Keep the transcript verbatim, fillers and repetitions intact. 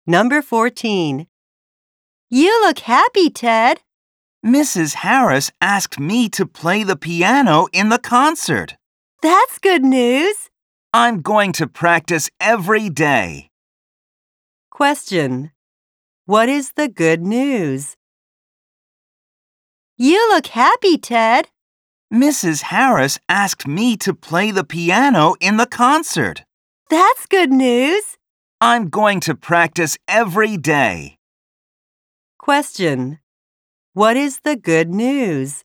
Number fourteen. You look happy, Ted. Missus Harris asked me to play the piano in the concert. That's good news. I'm going to practice every day. Question. What is the good news? You look happy, Ted. Missus Harris asked me to play the piano in the concert. That's good news. I'm going to practice every day. Question. What is the good news?